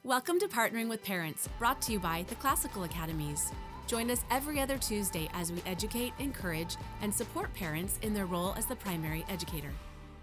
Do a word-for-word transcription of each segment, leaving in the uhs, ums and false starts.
Welcome to Partnering with Parents, brought to you by the Classical Academies. Join us every other Tuesday as we educate, encourage, and support parents in their role as the primary educator.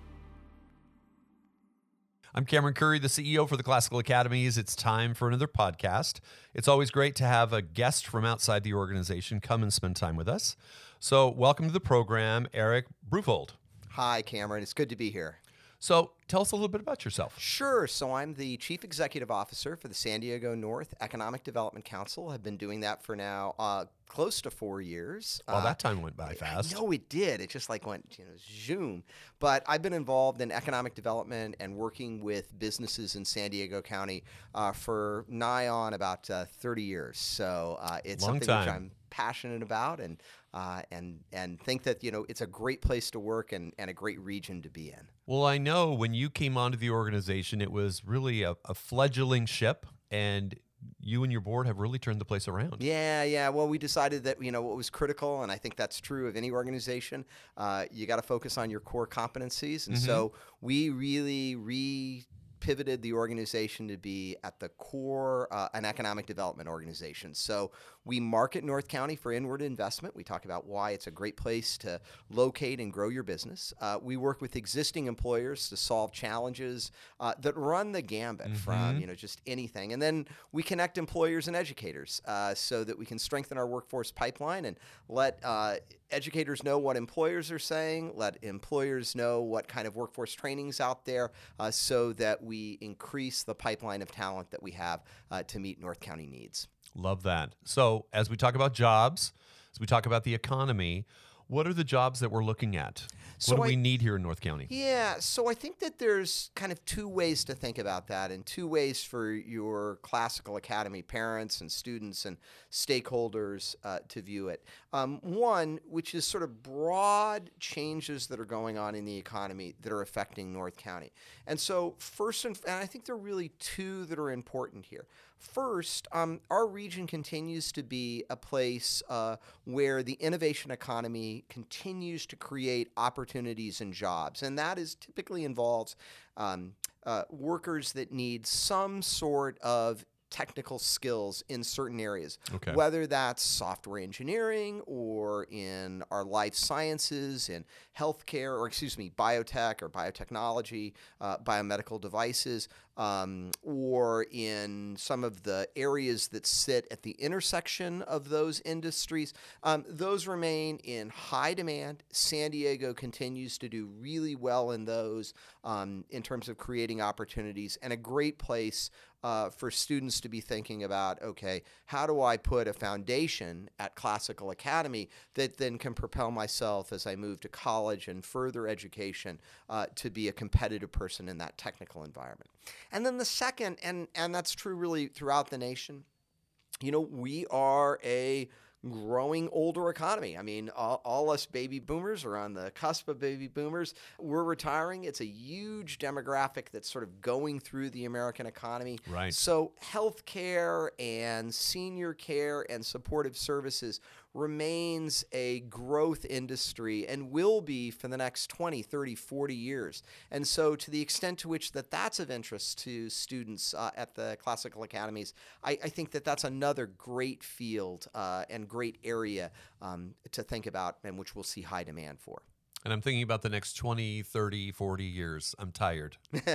I'm Cameron Curry, the C E O for the Classical Academies. It's time for another podcast. It's always great to have a guest from outside the organization come and spend time with us. So welcome to the program, Eric Bruffold. Hi, Cameron. It's good to be here. So tell us a little bit about yourself. Sure. So I'm the Chief Executive Officer for the San Diego North Economic Development Council. I've been doing that for now uh, close to four years. Well, uh, that time went by fast. No, it did. It just like went, you know, zoom. But I've been involved in economic development and working with businesses in San Diego County uh, for nigh on about uh, thirty years. So uh, it's Long something time. which I'm passionate about and uh, and and think that, you know, it's a great place to work and, and a great region to be in. Well, I know when you came onto the organization, it was really a, a fledgling ship, and you and your board have really turned the place around. Yeah, yeah. Well, we decided that, you know, what was critical, and I think that's true of any organization, uh, you got to focus on your core competencies. And Mm-hmm. so we really re pivoted the organization to be at the core uh, an economic development organization. So we market North County for inward investment. We talk about why it's a great place to locate and grow your business. Uh, we work with existing employers to solve challenges uh, that run the gambit Mm-hmm. from, you know, just anything. And then we connect employers and educators uh, so that we can strengthen our workforce pipeline and let uh, educators know what employers are saying, let employers know what kind of workforce training's out there uh, so that we increase the pipeline of talent that we have uh, to meet North County needs. Love that. So as we talk about jobs, as we talk about the economy, what are the jobs that we're looking at? So what do I- we need here in North County? Yeah, so I think that there's kind of two ways to think about that and two ways for your Classical Academy parents and students and stakeholders uh, to view it. Um, one, which is sort of broad changes that are going on in the economy that are affecting North County. And so first, and, and I think there are really two that are important here. First, um, our region continues to be a place uh, where the innovation economy continues to create opportunities and jobs, and that is typically involves um, uh, workers that need some sort of technical skills in certain areas, Okay. whether that's software engineering or in our life sciences, in healthcare, or excuse me, biotech or biotechnology, uh, biomedical devices, um, or in some of the areas that sit at the intersection of those industries. Um, those remain in high demand. San Diego continues to do really well in those um, in terms of creating opportunities, and a great place Uh, for students to be thinking about, okay, how do I put a foundation at Classical Academy that then can propel myself as I move to college and further education uh, to be a competitive person in that technical environment. And then the second, and, and that's true really throughout the nation, you know, we are a growing older economy. I mean, all, all us baby boomers are on the cusp of baby boomers. We're retiring. It's a huge demographic that's sort of going through the American economy. Right. So healthcare and senior care and supportive services remains a growth industry and will be for the next twenty, thirty, forty years. And so to the extent to which that that's of interest to students uh, at the Classical Academies, I, I think that that's another great field uh, and great area um, to think about and which we'll see high demand for. And I'm thinking about the next twenty, thirty, forty years. I'm tired.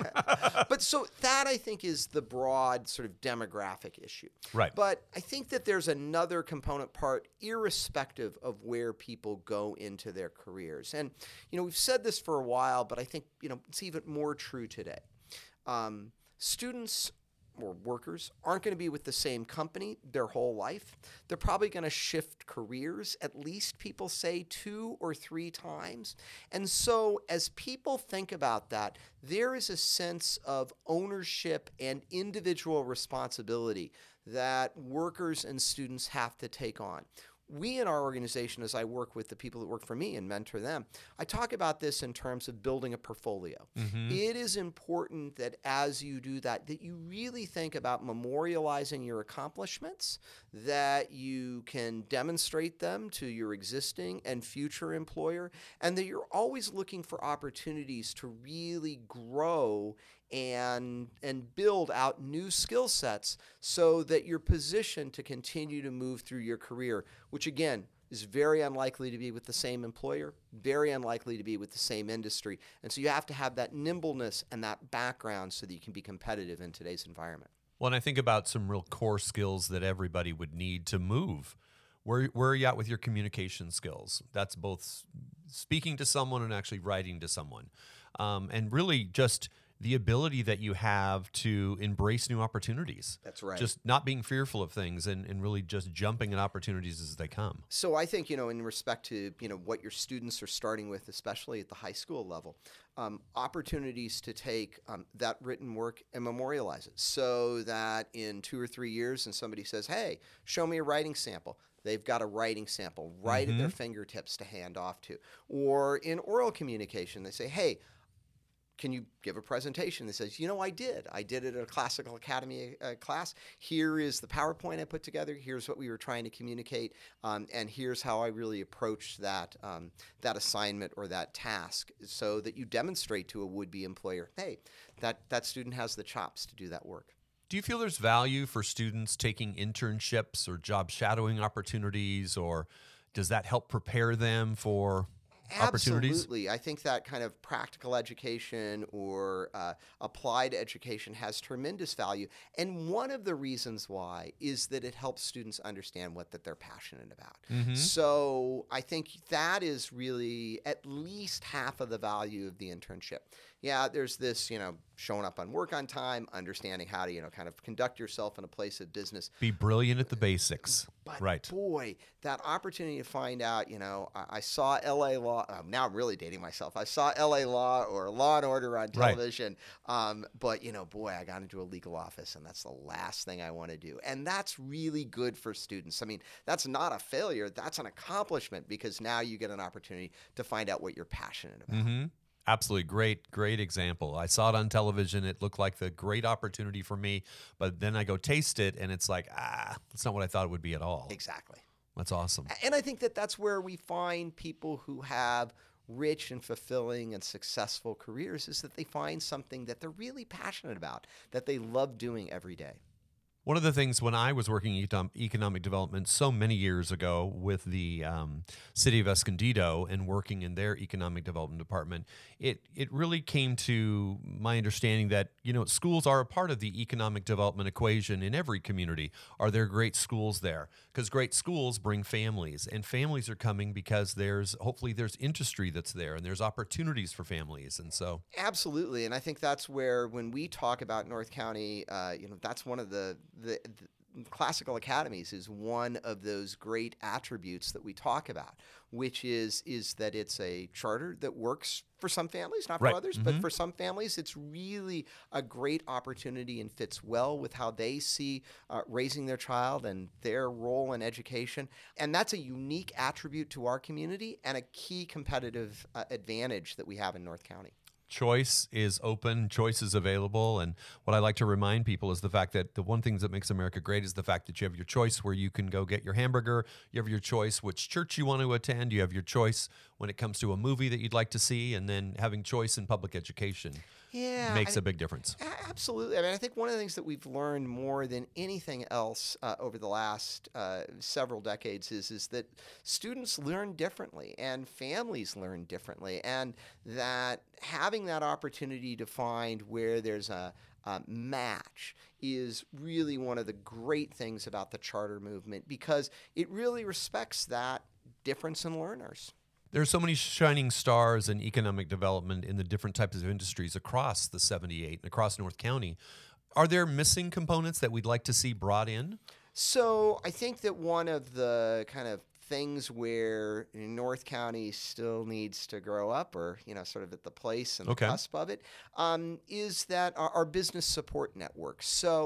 But so that, I think, is the broad sort of demographic issue. Right. But I think that there's another component part, irrespective of where people go into their careers. And, you know, we've said this for a while, but I think, you know, it's even more true today. Um, students or workers aren't going to be with the same company their whole life. They're probably going to shift careers, at least people say two or three times. And so as people think about that, there is a sense of ownership and individual responsibility that workers and students have to take on. We in our organization, as I work with the people that work for me and mentor them, I talk about this in terms of building a portfolio. Mm-hmm. It is important that as you do that, that you really think about memorializing your accomplishments, that you can demonstrate them to your existing and future employer, and that you're always looking for opportunities to really grow and and build out new skill sets so that you're positioned to continue to move through your career, which again is very unlikely to be with the same employer, very unlikely to be with the same industry. And so you have to have that nimbleness and that background so that you can be competitive in today's environment. Well, and I think about some real core skills that everybody would need to move. Where, where are you at with your communication skills? That's both speaking to someone and actually writing to someone. Um, and really just the ability that you have to embrace new opportunities. That's right. Just not being fearful of things and, and really just jumping at opportunities as they come. So I think, you know, in respect to, you know, what your students are starting with, especially at the high school level, um, opportunities to take um, that written work and memorialize it so that in two or three years and somebody says, hey, show me a writing sample. They've got a writing sample right Mm-hmm. at their fingertips to hand off to. Or in oral communication, they say, hey, can you give a presentation that says, you know, I did. I did it at a Classical Academy uh, class. Here is the PowerPoint I put together. Here's what we were trying to communicate. Um, and here's how I really approached that, um, that assignment or that task so that you demonstrate to a would-be employer, hey, that, that student has the chops to do that work. Do you feel there's value for students taking internships or job shadowing opportunities, or does that help prepare them for opportunities? Absolutely. I think that kind of practical education or uh, applied education has tremendous value. And one of the reasons why is that it helps students understand what that they're passionate about. Mm-hmm. So I think that is really at least half of the value of the internship. Yeah, there's this, you know, showing up on work on time, understanding how to, you know, kind of conduct yourself in a place of business. Be brilliant at the basics. But right. boy, that opportunity to find out, you know, I, I saw L A Law. Um, now I'm really dating myself. I saw L A Law or Law and Order on television. Right. Um, but, you know, boy, I got into a legal office and that's the last thing I want to do. And that's really good for students. I mean, that's not a failure. That's an accomplishment because now you get an opportunity to find out what you're passionate about. Mm-hmm. Absolutely. Great, great example. I saw it on television. It looked like the great opportunity for me, but then I go taste it and it's like, ah, that's not what I thought it would be at all. Exactly. That's awesome. And I think that that's where we find people who have rich and fulfilling and successful careers is that they find something that they're really passionate about, that they love doing every day. One of the things when I was working in economic development so many years ago with the um, city of Escondido and working in their economic development department, it it really came to my understanding that, you know, schools are a part of the economic development equation in every community. Are there great schools there? Because great schools bring families, and families are coming because there's hopefully there's industry that's there and there's opportunities for families, and so absolutely. And I think that's where when we talk about North County, uh, you know, that's one of the The, the Classical Academies is one of those great attributes that we talk about, which is is that it's a charter that works for some families, not for right. others, mm-hmm. but for some families, it's really a great opportunity and fits well with how they see uh, raising their child and their role in education. And that's a unique attribute to our community and a key competitive uh, advantage that we have in North County. Choice is open, choice is available, and what I like to remind people is the fact that the one thing that makes America great is the fact that you have your choice where you can go get your hamburger, you have your choice which church you want to attend, you have your choice when it comes to a movie that you'd like to see, and then having choice in public education yeah, makes I, a big difference. Absolutely. I mean, I think one of the things that we've learned more than anything else uh, over the last uh, several decades is, is that students learn differently and families learn differently, and that having that opportunity to find where there's a Uh, match is really one of the great things about the charter movement because it really respects that difference in learners. There are so many shining stars in economic development in the different types of industries across the seventy-eight and across North County. Are there missing components that we'd like to see brought in? So I think that one of the kind of things where North County still needs to grow up, or, you know, sort of at the place and okay. the cusp of it, um, is that our, our business support network. So,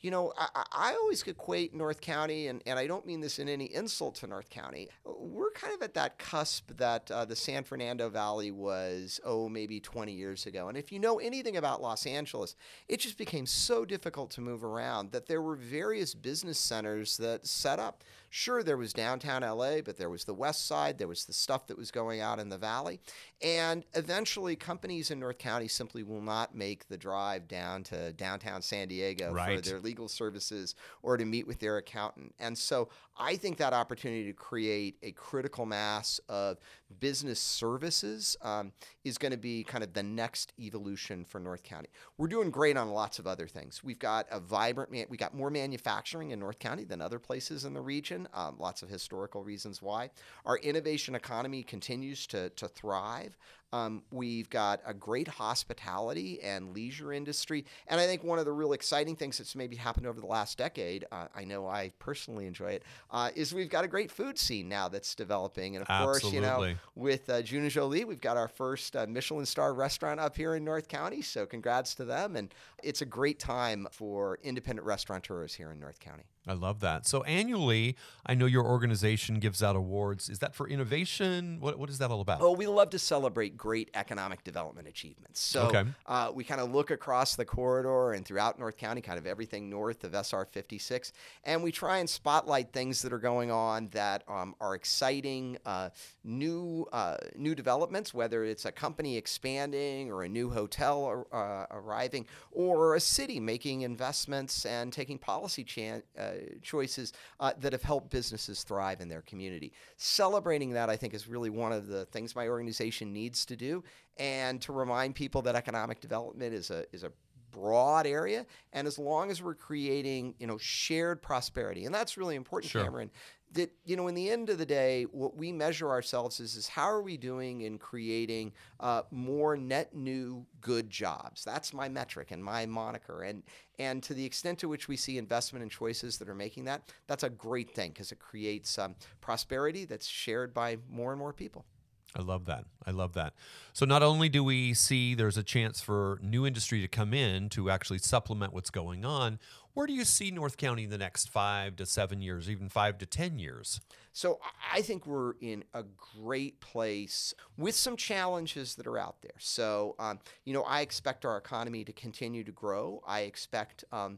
you know, I, I I always equate North County, and, and I don't mean this in any insult to North County. We're kind of at that cusp that uh, the San Fernando Valley was, oh, maybe twenty years ago. And if you know anything about Los Angeles, it just became so difficult to move around that there were various business centers that set up. Sure, there was downtown L A, but there was the West Side, there was the stuff that was going out in the Valley. And eventually, companies in North County simply will not make the drive down to downtown San Diego Right. for their legal services or to meet with their accountant. And so I think that opportunity to create a critical mass of business services um, is going to be kind of the next evolution for North County. We're doing great on lots of other things. We've got a vibrant, man- we got more manufacturing in North County than other places in the region. Um, lots of historical reasons why. Our innovation economy continues to, to thrive. Um, we've got a great hospitality and leisure industry. And I think one of the real exciting things that's maybe happened over the last decade, uh, I know I personally enjoy it, uh, is we've got a great food scene now that's developing. And of course, you know, Absolutely. with uh, June and Jolie, we've got our first uh, Michelin star restaurant up here in North County. So congrats to them. And it's a great time for independent restaurateurs here in North County. I love that. So annually, I know your organization gives out awards. Is that for innovation? What What is that all about? Oh, we love to celebrate great economic development achievements. So Okay. uh, we kind of look across the corridor and throughout North County, kind of everything north of S R fifty-six, and we try and spotlight things that are going on that um, are exciting, uh, new uh, new developments, whether it's a company expanding or a new hotel uh, arriving, or a city making investments and taking policy chan- uh, choices uh, that have helped businesses thrive in their community. Celebrating that, I think, is really one of the things my organization needs to do, and to remind people that economic development is a is a broad area, and as long as we're creating, you know, shared prosperity, and that's really important, Sure. Cameron, that, you know, in the end of the day, what we measure ourselves is, is how are we doing in creating uh, more net new good jobs? That's my metric and my moniker. And and to the extent to which we see investment and choices that are making that, that's a great thing because it creates um, prosperity that's shared by more and more people. I love that. I love that. So not only do we see there's a chance for new industry to come in to actually supplement what's going on, where do you see North County in the next five to seven years, even five to ten years? So I think we're in a great place with some challenges that are out there. So, um, you know, I expect our economy to continue to grow. I expect um,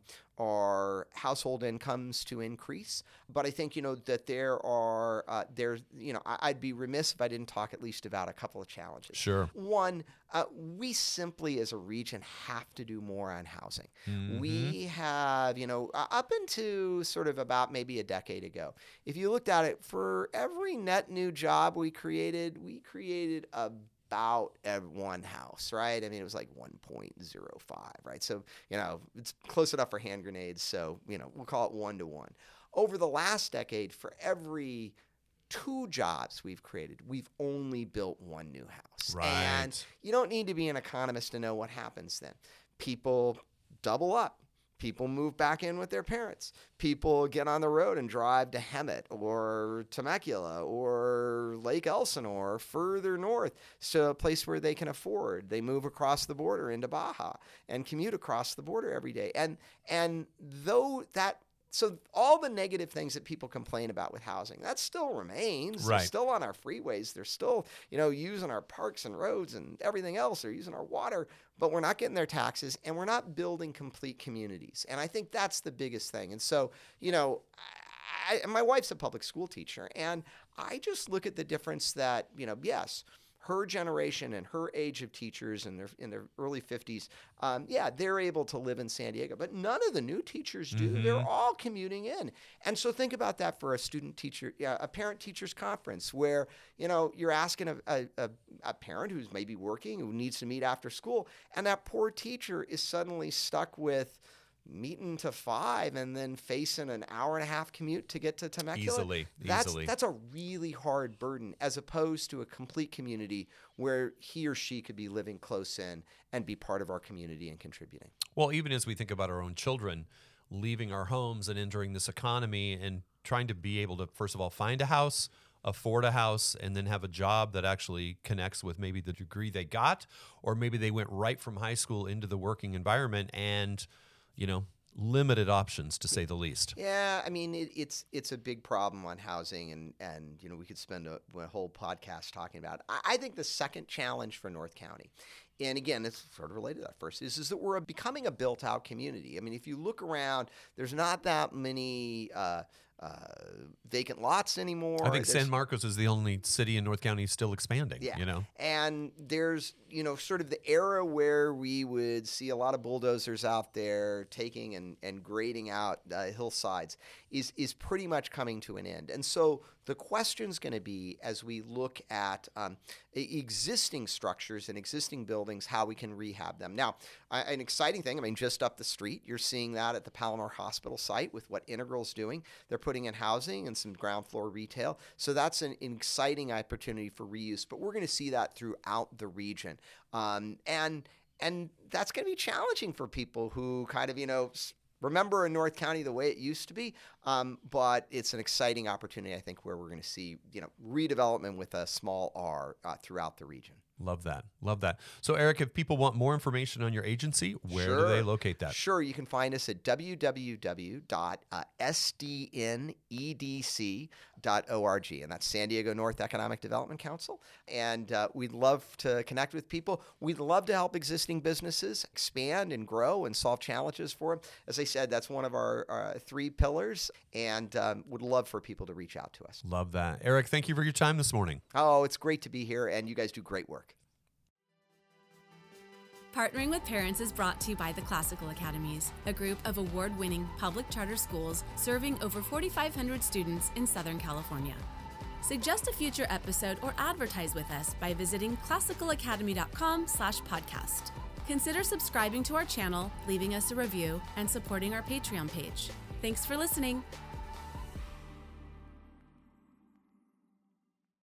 our household incomes to increase. But I think, you know, that there are, uh, there's, you know, I- I'd be remiss if I didn't talk at least about a couple of challenges. Sure. One, uh, we simply as a region have to do more on housing. Mhm. We have, you know, uh, up into sort of about maybe a decade ago, if you looked at it, for every net new job we created, we created about one house, right? I mean, it was like one point zero five, right? So, you know, it's close enough for hand grenades. So, you know, we'll call it one to one. Over the last decade, for every two jobs we've created, we've only built one new house. Right. And you don't need to be an economist to know what happens then. People double up. People move back in with their parents. People get on the road and drive to Hemet or Temecula or Lake Elsinore, further north, to a place where they can afford. They move across the border into Baja and commute across the border every day. And and though that So all the negative things that people complain about with housing, that still remains. Right. They're still on our freeways. They're still, you know, using our parks and roads and everything else. They're using our water, but we're not getting their taxes and we're not building complete communities. And I think that's the biggest thing. And so, you know, I, I, my wife's a public school teacher, and I just look at the difference that, you know, yes, her generation and her age of teachers in their in their early fifties, um, yeah, they're able to live in San Diego, but none of the new teachers do. Mhm. They're all commuting in. And so think about that for a student teacher, yeah, a parent teachers conference where, you know, you're asking a, a, a, a parent who's maybe working, who needs to meet after school, and that poor teacher is suddenly stuck with meeting to five and then facing an hour and a half commute to get to Temecula. Easily, That's, easily. that's a really hard burden as opposed to a complete community where he or she could be living close in and be part of our community and contributing. Well, even as we think about our own children leaving our homes and entering this economy and trying to be able to, first of all, find a house, afford a house, and then have a job that actually connects with maybe the degree they got, or maybe they went right from high school into the working environment and, you know, limited options, to say the least. Yeah, I mean, it, it's it's a big problem on housing, and, and you know, we could spend a, a whole podcast talking about it. I, I think the second challenge for North County, and again, it's sort of related to that first, is, is that we're becoming a built-out community. I mean, if you look around, there's not that many uh, uh, vacant lots anymore. I think There's- San Marcos is the only city in North County still expanding, Yeah. you know? And there's, you know, sort of the era where we would see a lot of bulldozers out there taking and, and grading out uh, hillsides is, is pretty much coming to an end. And so the question's going to be, as we look at um, e- existing structures and existing buildings, how we can rehab them. Now, I, an exciting thing, I mean, just up the street, you're seeing that at the Palomar Hospital site with what Integral's doing. They're putting in housing and some ground floor retail. So that's an, an exciting opportunity for reuse, but we're going to see that throughout the region. Um, and and that's going to be challenging for people who kind of, you know, s- remember in North County the way it used to be. Um, but it's an exciting opportunity, I think, where we're going to see, you know, redevelopment with a small R uh, throughout the region. Love that. Love that. So, Eric, if people want more information on your agency, where do they Sure. locate that? Sure, you can find us at w w w dot s d n e d c dot org, and that's San Diego North Economic Development Council. And uh, we'd love to connect with people. We'd love to help existing businesses expand and grow and solve challenges for them. As I said, that's one of our uh, three pillars, and um, would love for people to reach out to us. Love that. Eric, thank you for your time this morning. Oh, it's great to be here, and you guys do great work. Partnering with Parents is brought to you by the Classical Academies, a group of award-winning public charter schools serving over forty-five hundred students in Southern California. Suggest a future episode or advertise with us by visiting classical academy dot com slash podcast. Consider subscribing to our channel, leaving us a review, and supporting our Patreon page. Thanks for listening.